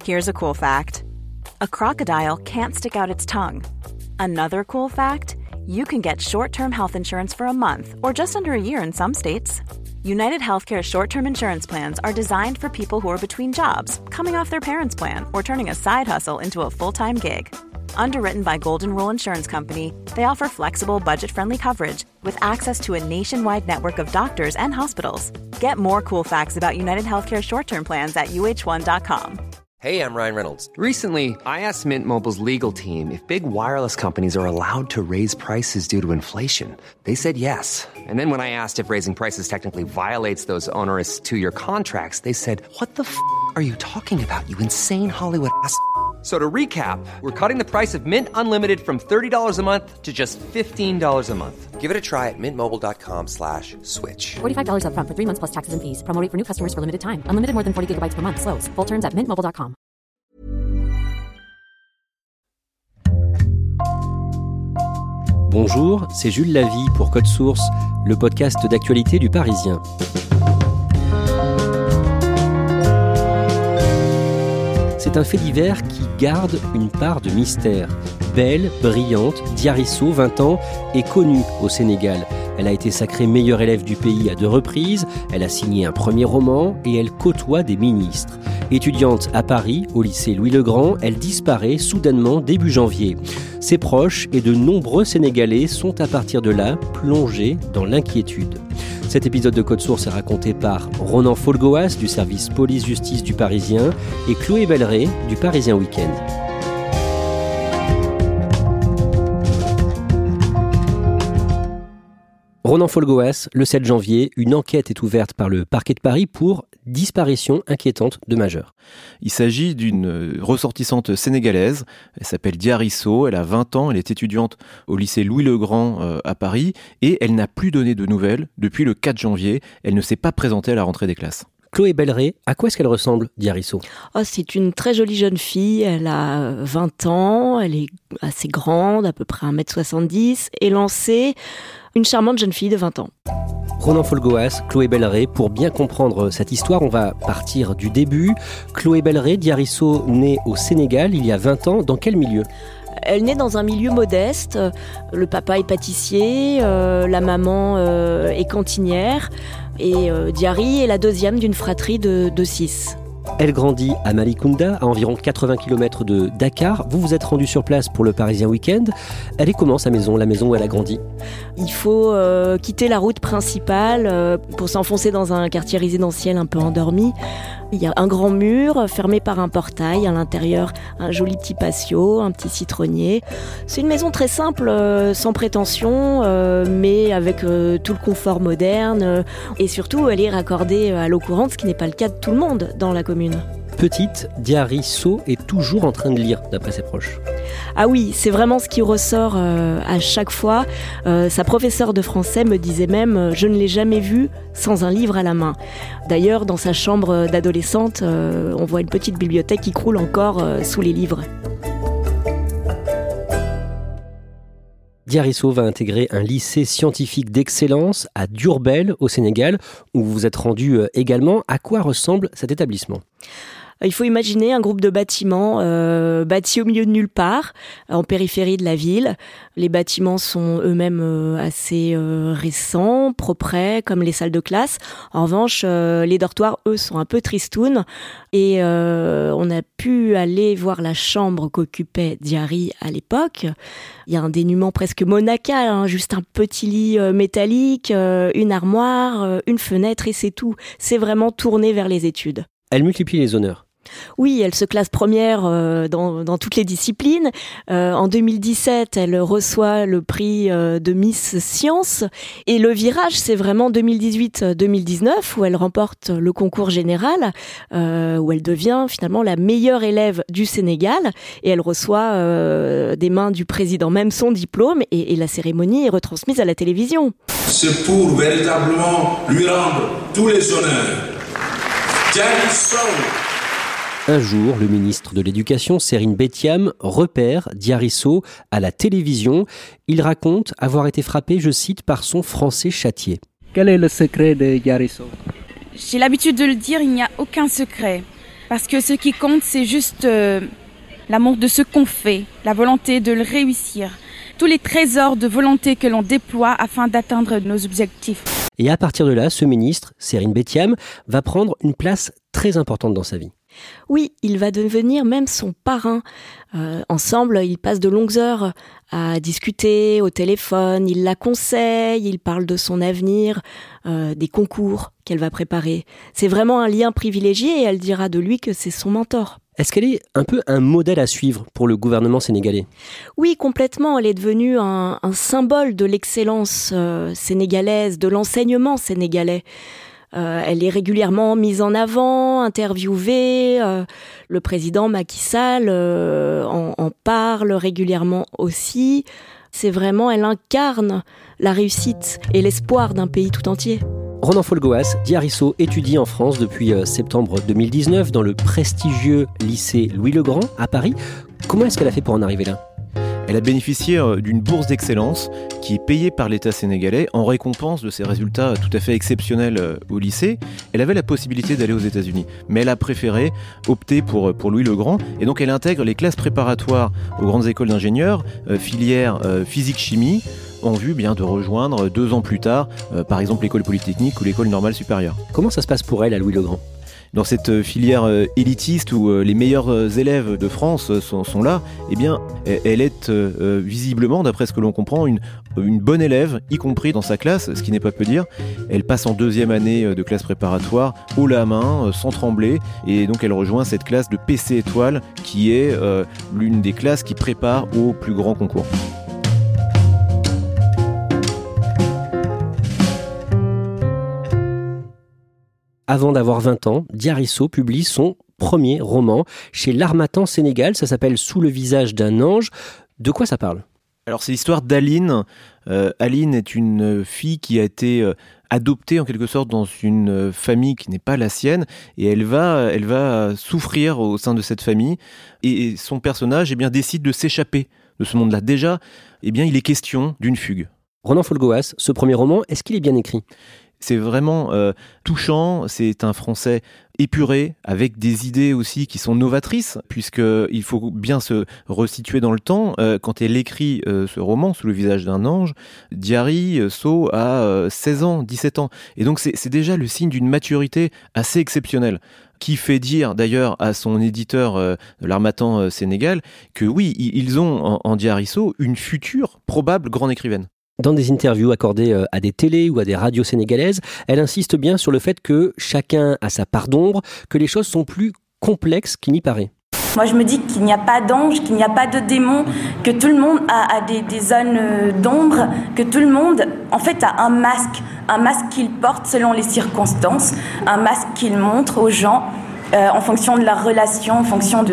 Here's a cool fact. A crocodile can't stick out its tongue. Another cool fact, you can get short-term health insurance for a month or just under a year in some states. United Healthcare short-term insurance plans are designed for people who are between jobs, coming off their parents' plan, or turning a side hustle into a full-time gig. Underwritten by Golden Rule Insurance Company, they offer flexible, budget-friendly coverage with access to a nationwide network of doctors and hospitals. Get more cool facts about United Healthcare short-term plans at uh1.com. Hey, I'm Ryan Reynolds. Recently, I asked Mint Mobile's legal team if big wireless companies are allowed to raise prices due to inflation. They said yes. And then when I asked if raising prices technically violates those onerous two-year contracts, they said, "What the f*** are you talking about, you insane Hollywood ass?" So to recap, we're cutting the price of Mint Unlimited from $30 a month to just $15 a month. Give it a try at mintmobile.com/switch. $45 up front for 3 months plus taxes and fees. Promo rate for new customers for limited time. Unlimited more than 40 gigabytes per month. Slows full terms at mintmobile.com. Bonjour, c'est Jules Lavie pour Code Source, le podcast d'actualité du Parisien. C'est un fait divers qui garde une part de mystère. Belle, brillante, Diarisso, 20 ans, est connue au Sénégal. Elle a été sacrée meilleure élève du pays à 2 reprises, elle a signé un premier roman et elle côtoie des ministres. Étudiante à Paris, au lycée Louis-le-Grand, elle disparaît soudainement début janvier. Ses proches et de nombreux Sénégalais sont à partir de là plongés dans l'inquiétude. Cet épisode de Code Source est raconté par Ronan Folgoas du service police-justice du Parisien et Chloé Belleret du Parisien Week-end. Ronan Folgoas, le 7 janvier, une enquête est ouverte par le parquet de Paris pour disparition inquiétante de majeurs. Il s'agit d'une ressortissante sénégalaise, elle s'appelle Diarisso, elle a 20 ans, elle est étudiante au lycée Louis-le-Grand à Paris et elle n'a plus donné de nouvelles depuis le 4 janvier, elle ne s'est pas présentée à la rentrée des classes. Chloé Belleret, à quoi est-ce qu'elle ressemble, Diarisso ? C'est une très jolie jeune fille, elle a 20 ans, elle est assez grande, à peu près 1m70, élancée, une charmante jeune fille de 20 ans. Ronan Folgoas, Chloé Belleret, pour bien comprendre cette histoire, on va partir du début. Chloé Belleret, Diarisso, née au Sénégal il y a 20 ans, dans quel milieu ? Elle naît dans un milieu modeste, le papa est pâtissier, la maman est cantinière et Diary est la deuxième d'une fratrie de 6. Elle grandit à Malicounda, à environ 80 km de Dakar. Vous vous êtes rendu sur place pour le Parisien Week-end. Elle est comment sa maison, la maison où elle a grandi ? Il faut quitter la route principale pour s'enfoncer dans un quartier résidentiel un peu endormi. Il y a un grand mur fermé par un portail. À l'intérieur, un joli petit patio, un petit citronnier. C'est une maison très simple, sans prétention, mais avec tout le confort moderne. Et surtout, elle est raccordée à l'eau courante, ce qui n'est pas le cas de tout le monde dans la commune. Petite, Diarisso est toujours en train de lire, d'après ses proches. Ah oui, c'est vraiment ce qui ressort à chaque fois. Sa professeure de français me disait même « Je ne l'ai jamais vue sans un livre à la main ». D'ailleurs, dans sa chambre d'adolescente, on voit une petite bibliothèque qui croule encore sous les livres. Diarisso va intégrer un lycée scientifique d'excellence à Diourbel, au Sénégal, où vous vous êtes rendu également. À quoi ressemble cet établissement ? Il faut imaginer un groupe de bâtiments bâtis au milieu de nulle part, en périphérie de la ville. Les bâtiments sont eux-mêmes assez récents, propres, comme les salles de classe. En revanche, les dortoirs, eux, sont un peu tristounes. Et on a pu aller voir la chambre qu'occupait Diary à l'époque. Il y a un dénuement presque monacal, juste un petit lit métallique, une armoire, une fenêtre et c'est tout. C'est vraiment tourné vers les études. Elle multiplie les honneurs. Oui, elle se classe première dans toutes les disciplines. En 2017, elle reçoit le prix de Miss Science. Et le virage, c'est vraiment 2018-2019, où elle remporte le concours général, où elle devient finalement la meilleure élève du Sénégal. Et elle reçoit des mains du président même son diplôme. Et la cérémonie est retransmise à la télévision. C'est pour véritablement lui rendre tous les honneurs. Diarisso. Un jour, le ministre de l'Éducation, Serine Bethiam, repère Diarisso à la télévision. Il raconte avoir été frappé, je cite, par son français châtié. Quel est le secret de Diarisso ? J'ai l'habitude de le dire, il n'y a aucun secret. Parce que ce qui compte, c'est juste l'amour de ce qu'on fait, la volonté de le réussir. Tous les trésors de volonté que l'on déploie afin d'atteindre nos objectifs. Et à partir de là, ce ministre, Serine Bethiam, va prendre une place très importante dans sa vie. Oui, il va devenir même son parrain. Ensemble, ils passent de longues heures à discuter au téléphone, il la conseille, il parle de son avenir, des concours qu'elle va préparer. C'est vraiment un lien privilégié et elle dira de lui que c'est son mentor. Est-ce qu'elle est un peu un modèle à suivre pour le gouvernement sénégalais ? Oui, complètement. Elle est devenue un symbole de l'excellence sénégalaise, de l'enseignement sénégalais. Elle est régulièrement mise en avant, interviewée. Le président Macky Sall en parle régulièrement aussi. C'est vraiment, elle incarne la réussite et l'espoir d'un pays tout entier. Ronan Folgoas, Diarisso étudie en France depuis septembre 2019 dans le prestigieux lycée Louis-le-Grand à Paris. Comment est-ce qu'elle a fait pour en arriver là ? Elle a bénéficié d'une bourse d'excellence qui est payée par l'État sénégalais en récompense de ses résultats tout à fait exceptionnels au lycée. Elle avait la possibilité d'aller aux États-Unis, mais elle a préféré opter pour Louis-le-Grand et donc elle intègre les classes préparatoires aux grandes écoles d'ingénieurs, filière physique-chimie, en vue de rejoindre 2 ans plus tard, par exemple l'école polytechnique ou l'école normale supérieure. Comment ça se passe pour elle à Louis-le-Grand ? Dans cette filière élitiste où les meilleurs élèves de France sont là, elle est visiblement, d'après ce que l'on comprend, une bonne élève, y compris dans sa classe, ce qui n'est pas peu dire. Elle passe en 2e année de classe préparatoire, haut la main, sans trembler, et donc elle rejoint cette classe de PC Étoile, qui est l'une des classes qui prépare au plus grand concours. Avant d'avoir 20 ans, Diarisso publie son premier roman chez l'Harmattan Sénégal. Ça s'appelle « Sous le visage d'un ange ». De quoi ça parle ? Alors c'est l'histoire d'Aline. Aline est une fille qui a été adoptée en quelque sorte dans une famille qui n'est pas la sienne et elle va souffrir au sein de cette famille et son personnage décide de s'échapper de ce monde-là. Déjà, il est question d'une fugue. Ronan Folgoas, ce premier roman, est-ce qu'il est bien écrit ? C'est vraiment touchant, c'est un français épuré, avec des idées aussi qui sont novatrices, puisqu'il faut bien se resituer dans le temps. Quand elle écrit ce roman, Sous le visage d'un ange, Diarisso a 16 ans, 17 ans. Et donc c'est déjà le signe d'une maturité assez exceptionnelle, qui fait dire d'ailleurs à son éditeur de l'Harmattan Sénégal que oui, ils ont en Diarisso une future probable grande écrivaine. Dans des interviews accordées à des télés ou à des radios sénégalaises, elle insiste bien sur le fait que chacun a sa part d'ombre, que les choses sont plus complexes qu'il n'y paraît. Moi, je me dis qu'il n'y a pas d'ange, qu'il n'y a pas de démon, que tout le monde a des zones d'ombre, que tout le monde, en fait, a un masque qu'il porte selon les circonstances, un masque qu'il montre aux gens en fonction de leur relation, en fonction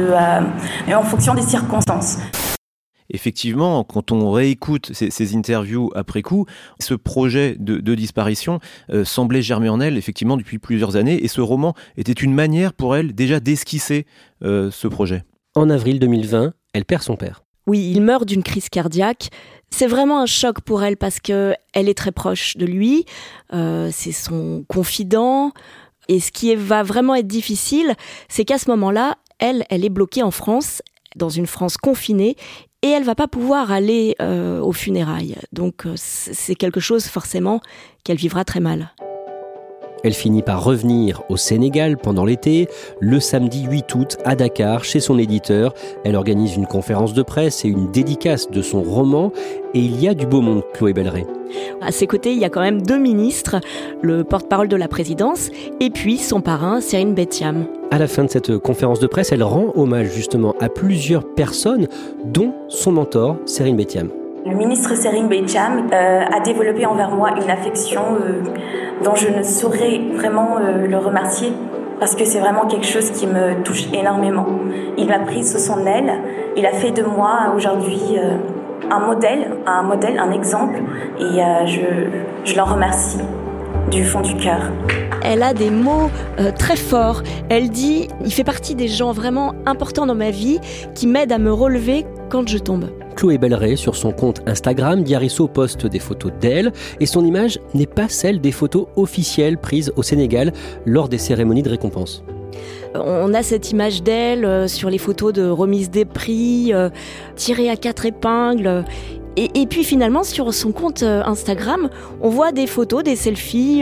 des circonstances. Effectivement, quand on réécoute ces interviews après coup, ce projet de disparition semblait germer en elle effectivement depuis plusieurs années et ce roman était une manière pour elle déjà d'esquisser ce projet. En avril 2020, elle perd son père. Oui, il meurt d'une crise cardiaque. C'est vraiment un choc pour elle parce qu'elle est très proche de lui, c'est son confident. Et ce qui va vraiment être difficile, c'est qu'à ce moment-là, elle est bloquée en France, dans une France confinée, et elle va pas pouvoir aller aux funérailles. Donc c'est quelque chose forcément qu'elle vivra très mal. Elle finit par revenir au Sénégal pendant l'été, le samedi 8 août à Dakar, chez son éditeur. Elle organise une conférence de presse et une dédicace de son roman. Et il y a du beau monde, Chloé Belleret. À ses côtés, il y a quand même 2 ministres, le porte-parole de la présidence et puis son parrain, Serine Bethiam. À la fin de cette conférence de presse, elle rend hommage justement à plusieurs personnes, dont son mentor, Serine Bethiam. Le ministre Serine Bethiam a développé envers moi une affection dont je ne saurais vraiment le remercier parce que c'est vraiment quelque chose qui me touche énormément. Il m'a pris sous son aile, il a fait de moi aujourd'hui un modèle, un exemple et je l'en remercie du fond du cœur. Elle a des mots très forts. Elle dit « Il fait partie des gens vraiment importants dans ma vie qui m'aident à me relever quand je tombe ». Chloé Belleret, sur son compte Instagram, Diarisso poste des photos d'elle et son image n'est pas celle des photos officielles prises au Sénégal lors des cérémonies de récompense. On a cette image d'elle sur les photos de remise des prix, tirée à 4 épingles. Et puis finalement, sur son compte Instagram, on voit des photos, des selfies.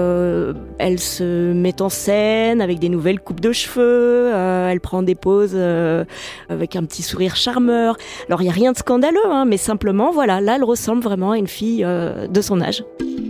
Elle se met en scène avec des nouvelles coupes de cheveux. Elle prend des poses avec un petit sourire charmeur. Alors, il n'y a rien de scandaleux, mais simplement, voilà, là, elle ressemble vraiment à une fille de son âge.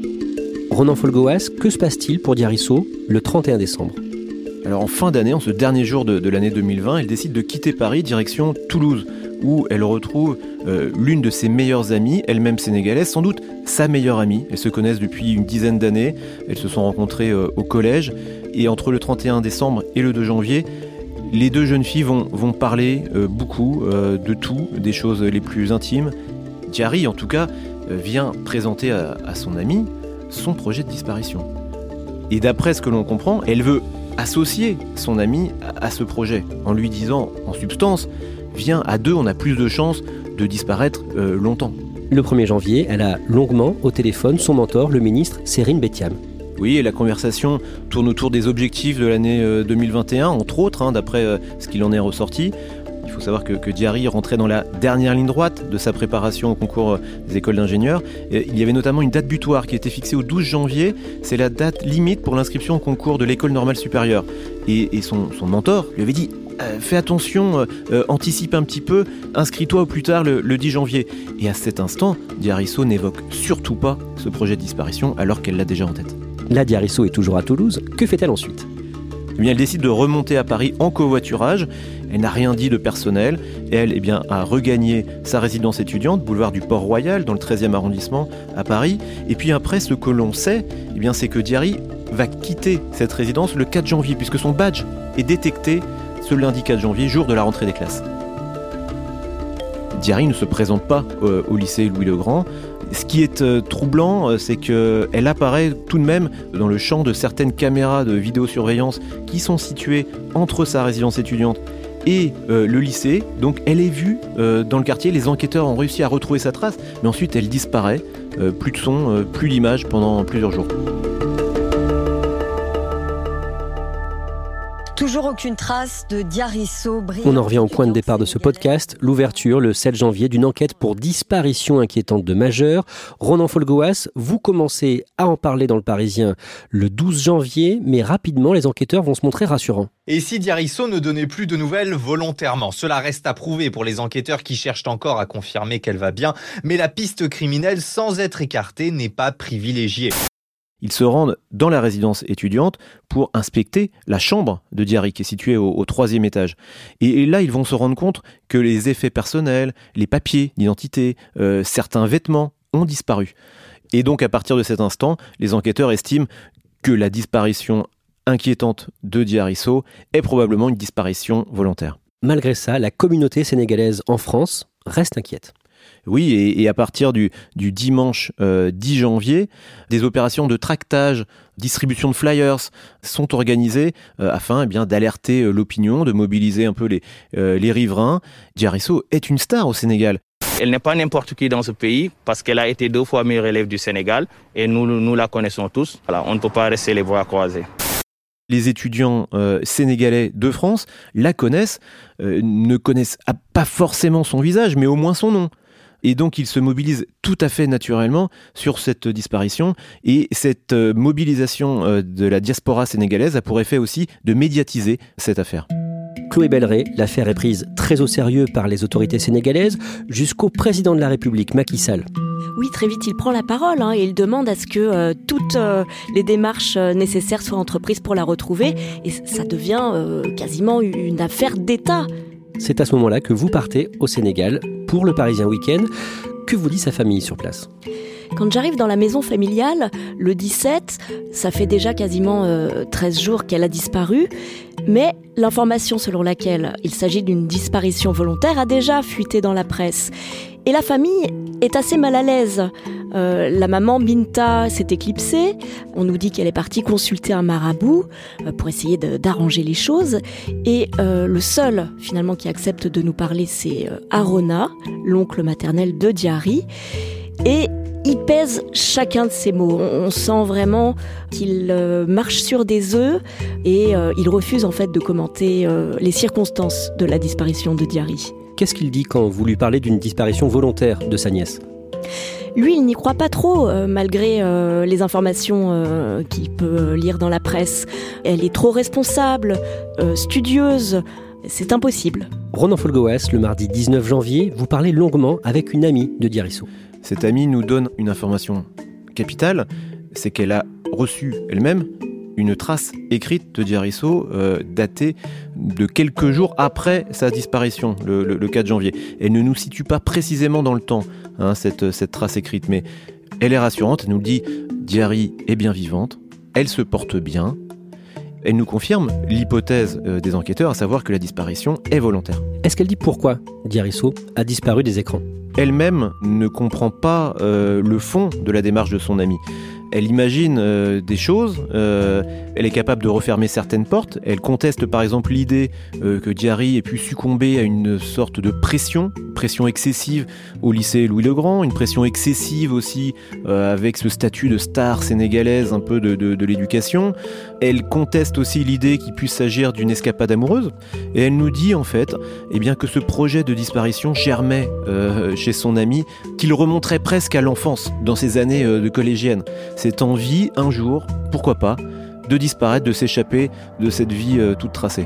Ronan Folgoas, que se passe-t-il pour Diarisso le 31 décembre ? Alors en fin d'année, en ce dernier jour de l'année 2020, elle décide de quitter Paris, direction Toulouse, où elle retrouve l'une de ses meilleures amies, elle-même sénégalaise, sans doute sa meilleure amie. Elles se connaissent depuis une dizaine d'années, elles se sont rencontrées au collège, et entre le 31 décembre et le 2 janvier, les deux jeunes filles vont parler beaucoup de tout, des choses les plus intimes. Diary, en tout cas, vient présenter à son amie son projet de disparition. Et d'après ce que l'on comprend, elle veut associer son amie à ce projet, en lui disant, en substance, viens, à deux, on a plus de chances de disparaître longtemps. Le 1er janvier, elle a longuement au téléphone son mentor, le ministre Serine Betiam. Oui, et la conversation tourne autour des objectifs de l'année 2021, entre autres, d'après ce qu'il en est ressorti. Il faut savoir que Diary rentrait dans la dernière ligne droite de sa préparation au concours des écoles d'ingénieurs. Il y avait notamment une date butoir qui était fixée au 12 janvier. C'est la date limite pour l'inscription au concours de l'école normale supérieure. Et son mentor lui avait dit « Fais attention, anticipe un petit peu, inscris-toi au plus tard le 10 janvier. » Et à cet instant, Diarisso n'évoque surtout pas ce projet de disparition alors qu'elle l'a déjà en tête. La Diarisso est toujours à Toulouse. Que fait-elle ensuite ? Eh bien, elle décide de remonter à Paris en covoiturage. Elle n'a rien dit de personnel. Elle a regagné sa résidence étudiante, boulevard du Port-Royal, dans le 13e arrondissement à Paris. Et puis après, ce que l'on sait, c'est que Diary va quitter cette résidence le 4 janvier, puisque son badge est détecté ce lundi 4 janvier, jour de la rentrée des classes. Diary ne se présente pas au lycée Louis-le-Grand. Ce qui est troublant, c'est qu'elle apparaît tout de même dans le champ de certaines caméras de vidéosurveillance qui sont situées entre sa résidence étudiante et le lycée. Donc elle est vue dans le quartier, les enquêteurs ont réussi à retrouver sa trace, mais ensuite elle disparaît, plus de son, plus d'image pendant plusieurs jours. Toujours aucune trace de Diarisso. On en revient au point de départ de ce podcast, l'ouverture le 7 janvier d'une enquête pour disparition inquiétante de majeurs. Ronan Folgoas, vous commencez à en parler dans Le Parisien le 12 janvier, mais rapidement les enquêteurs vont se montrer rassurants. Et si Diarisso ne donnait plus de nouvelles volontairement ? Cela reste à prouver pour les enquêteurs qui cherchent encore à confirmer qu'elle va bien, mais la piste criminelle, sans être écartée, n'est pas privilégiée. Ils se rendent dans la résidence étudiante pour inspecter la chambre de Diary qui est située au 3e étage. Et là, ils vont se rendre compte que les effets personnels, les papiers d'identité, certains vêtements ont disparu. Et donc, à partir de cet instant, les enquêteurs estiment que la disparition inquiétante de Diarisso est probablement une disparition volontaire. Malgré ça, la communauté sénégalaise en France reste inquiète. Oui, et à partir du dimanche 10 janvier, des opérations de tractage, distribution de flyers sont organisées afin d'alerter l'opinion, de mobiliser un peu les riverains. Diarisso est une star au Sénégal. Elle n'est pas n'importe qui dans ce pays parce qu'elle a été 2 fois meilleure élève du Sénégal et nous la connaissons tous. Voilà, on ne peut pas rester les bras croisés. Les étudiants sénégalais de France la connaissent, ne connaissent pas forcément son visage, mais au moins son nom. Et donc, ils se mobilisent tout à fait naturellement sur cette disparition. Et cette mobilisation de la diaspora sénégalaise a pour effet aussi de médiatiser cette affaire. Chloé Belleret, l'affaire est prise très au sérieux par les autorités sénégalaises jusqu'au président de la République, Macky Sall. Oui, très vite, il prend la parole et il demande à ce que toutes les démarches nécessaires soient entreprises pour la retrouver. Et ça devient quasiment une affaire d'État. C'est à ce moment-là que vous partez au Sénégal pour le Parisien Week-end. Que vous dit sa famille sur place ? Quand j'arrive dans la maison familiale, le 17, ça fait déjà quasiment 13 jours qu'elle a disparu. Mais l'information selon laquelle il s'agit d'une disparition volontaire a déjà fuité dans la presse. Et la famille est assez mal à l'aise. La maman Binta s'est éclipsée. On nous dit qu'elle est partie consulter un marabout pour essayer d'arranger les choses. Et le seul, finalement, qui accepte de nous parler, c'est Arona, l'oncle maternel de Diary. Et Il pèse chacun de ses mots. On sent vraiment qu'il marche sur des œufs et il refuse en fait de commenter les circonstances de la disparition de Diary. Qu'est-ce qu'il dit quand vous lui parlez d'une disparition volontaire de sa nièce ? Lui, il n'y croit pas trop, malgré les informations qu'il peut lire dans la presse. Elle est trop responsable, studieuse. C'est impossible. Ronan Folgoas, le mardi 19 janvier, vous parlez longuement avec une amie de Diary Sow. Cette amie nous donne une information capitale, c'est qu'elle a reçu elle-même une trace écrite de Diary Sow datée de quelques jours après sa disparition, le 4 janvier. Elle ne nous situe pas précisément dans le temps, cette trace écrite, mais elle est rassurante, elle nous dit « Diary est bien vivante, elle se porte bien ». Elle nous confirme l'hypothèse des enquêteurs, à savoir que la disparition est volontaire. Est-ce qu'elle dit pourquoi Diary Sow a disparu des écrans ? Elle-même ne comprend pas le fond de la démarche de son amie. Elle imagine des choses, elle est capable de refermer certaines portes, elle conteste par exemple l'idée que Diary ait pu succomber à une sorte de pression excessive au lycée Louis-le-Grand, une pression excessive aussi avec ce statut de star sénégalaise un peu de l'éducation. Elle conteste aussi l'idée qu'il puisse s'agir d'une escapade amoureuse, et elle nous dit en fait que ce projet de disparition germait chez son amie, qu'il remonterait presque à l'enfance, dans ses années de collégienne. Cette envie, un jour, pourquoi pas, de disparaître, de s'échapper de cette vie toute tracée.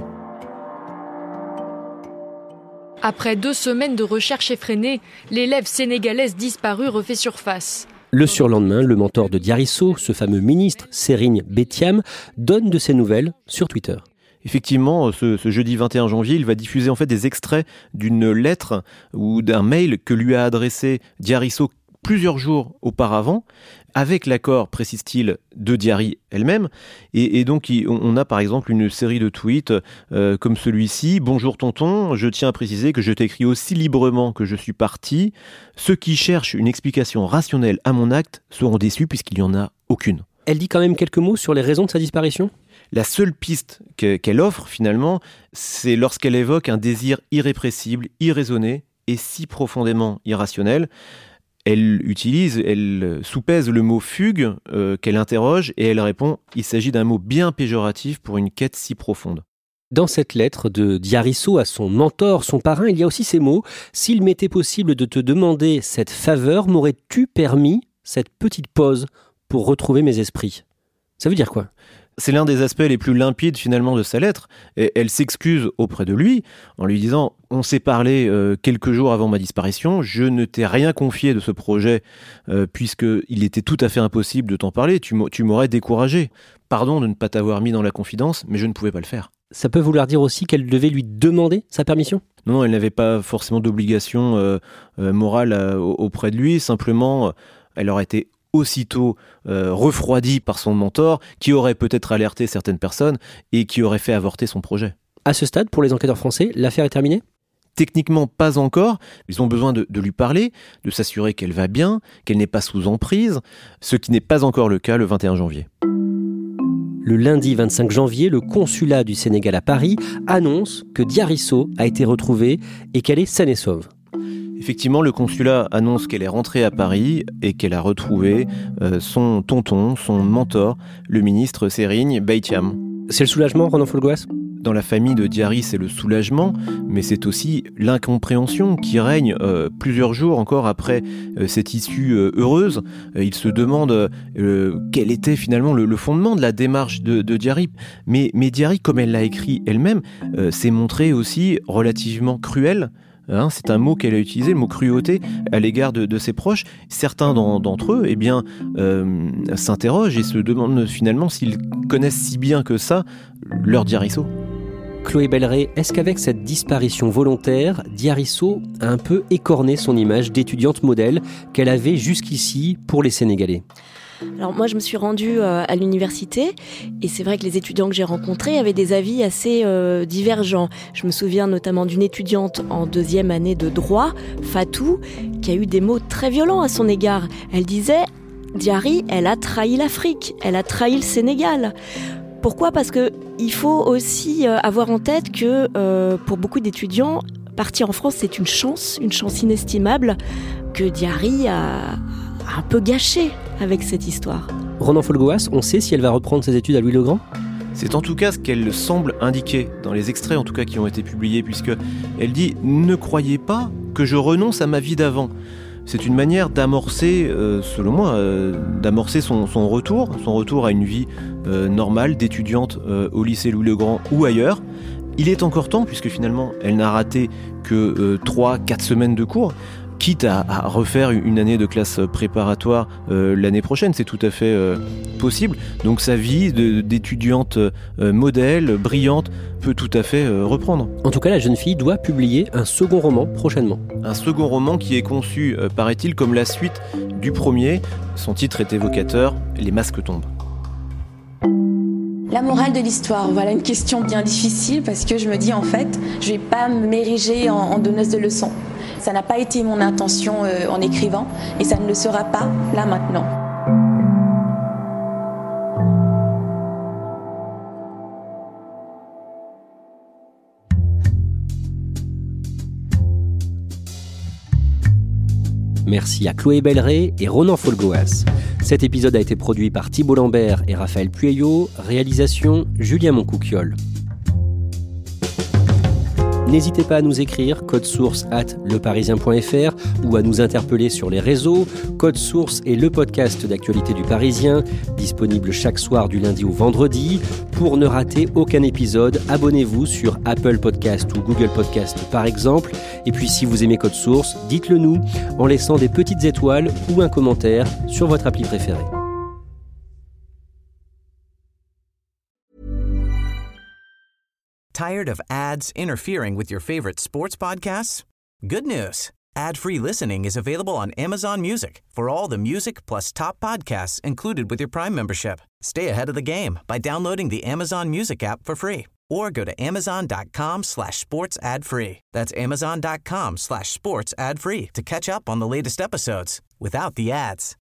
Après 2 semaines de recherche effrénée, l'élève sénégalaise disparue refait surface. Le surlendemain, le mentor de Diary Sow, ce fameux ministre, Serigne Bethiam, donne de ses nouvelles sur Twitter. Effectivement, ce jeudi 21 janvier, il va diffuser en fait des extraits d'une lettre ou d'un mail que lui a adressé Diary Sow plusieurs jours auparavant, avec l'accord, précise-t-il, de Diary elle-même. Et donc, on a par exemple une série de tweets comme celui-ci. « Bonjour tonton, je tiens à préciser que je t'écris aussi librement que je suis parti. Ceux qui cherchent une explication rationnelle à mon acte seront déçus puisqu'il n'y en a aucune. » Elle dit quand même quelques mots sur les raisons de sa disparition ? La seule piste qu'elle offre finalement, c'est lorsqu'elle évoque un désir irrépressible, irraisonné et si profondément irrationnel. Elle soupèse le mot fugue qu'elle interroge et elle répond « Il s'agit d'un mot bien péjoratif pour une quête si profonde ». Dans cette lettre de Diary Sow à son mentor, son parrain, il y a aussi ces mots « S'il m'était possible de te demander cette faveur, m'aurais-tu permis cette petite pause pour retrouver mes esprits ?» Ça veut dire quoi ? C'est l'un des aspects les plus limpides finalement de sa lettre. Et elle s'excuse auprès de lui en lui disant « On s'est parlé quelques jours avant ma disparition, je ne t'ai rien confié de ce projet puisqu'il était tout à fait impossible de t'en parler, tu m'aurais découragé. Pardon de ne pas t'avoir mis dans la confidence, mais je ne pouvais pas le faire. » Ça peut vouloir dire aussi qu'elle devait lui demander sa permission ? Non, elle n'avait pas forcément d'obligation morale auprès de lui, simplement elle aurait été aussitôt refroidi par son mentor, qui aurait peut-être alerté certaines personnes et qui aurait fait avorter son projet. À ce stade, pour les enquêteurs français, l'affaire est terminée ? Techniquement, pas encore. Ils ont besoin de lui parler, de s'assurer qu'elle va bien, qu'elle n'est pas sous emprise, ce qui n'est pas encore le cas le 21 janvier. Le lundi 25 janvier, le consulat du Sénégal à Paris annonce que Diary Sow a été retrouvée et qu'elle est saine et sauve. Effectivement, le consulat annonce qu'elle est rentrée à Paris et qu'elle a retrouvé son tonton, son mentor, le ministre Serigne Bethiam. C'est le soulagement, Ronan Folgoas ? Dans la famille de Diary, c'est le soulagement, mais c'est aussi l'incompréhension qui règne plusieurs jours encore après cette issue heureuse. Ils se demandent quel était finalement le fondement de la démarche de Diary. Mais Diary, comme elle l'a écrit elle-même, s'est montrée aussi relativement cruelle. C'est un mot qu'elle a utilisé, le mot cruauté, à l'égard de ses proches. Certains d'entre eux s'interrogent et se demandent finalement s'ils connaissent si bien que ça leur Diary Sow. Chloé Belleret, est-ce qu'avec cette disparition volontaire, Diary Sow a un peu écorné son image d'étudiante modèle qu'elle avait jusqu'ici pour les Sénégalais ? Alors moi, je me suis rendue à l'université et c'est vrai que les étudiants que j'ai rencontrés avaient des avis assez divergents. Je me souviens notamment d'une étudiante en 2e année de droit, Fatou, qui a eu des mots très violents à son égard. Elle disait « Diary, elle a trahi l'Afrique, elle a trahi le Sénégal ». Pourquoi ? Parce qu'il faut aussi avoir en tête que pour beaucoup d'étudiants, partir en France, c'est une chance inestimable que Diary a un peu gâché avec cette histoire. Ronan Folgoas, on sait si elle va reprendre ses études à Louis-le-Grand ? C'est en tout cas ce qu'elle semble indiquer, dans les extraits en tout cas qui ont été publiés, puisque elle dit « Ne croyez pas que je renonce à ma vie d'avant ». C'est une manière d'amorcer, selon moi, d'amorcer son retour à une vie normale d'étudiante au lycée Louis-le-Grand ou ailleurs. Il est encore temps, puisque finalement elle n'a raté que 3-4 semaines de cours, quitte à refaire une année de classe préparatoire l'année prochaine, c'est tout à fait possible. Donc sa vie d'étudiante modèle, brillante, peut tout à fait reprendre. En tout cas, la jeune fille doit publier un second roman prochainement. Un second roman qui est conçu, paraît-il, comme la suite du premier. Son titre est évocateur, Les masques tombent. La morale de l'histoire, voilà une question bien difficile parce que je me dis en fait, je vais pas m'ériger en donneuse de leçons. Ça n'a pas été mon intention en écrivant et ça ne le sera pas là maintenant. Merci à Chloé Belleret et Ronan Folgoas. Cet épisode a été produit par Thibault Lambert et Raphaël Pueyo. Réalisation Julien Moncouquiol. N'hésitez pas à nous écrire codesource@leparisien.fr ou à nous interpeller sur les réseaux. Code Source est le podcast d'actualité du Parisien, disponible chaque soir du lundi au vendredi. Pour ne rater aucun épisode, abonnez-vous sur Apple Podcast ou Google Podcast par exemple. Et puis si vous aimez Code Source, dites-le nous en laissant des petites étoiles ou un commentaire sur votre appli préférée. Tired of ads interfering with your favorite sports podcasts? Good news. Ad-free listening is available on Amazon Music for all the music plus top podcasts included with your Prime membership. Stay ahead of the game by downloading the Amazon Music app for free or go to amazon.com/sports ad free. That's amazon.com/sports ad free to catch up on the latest episodes without the ads.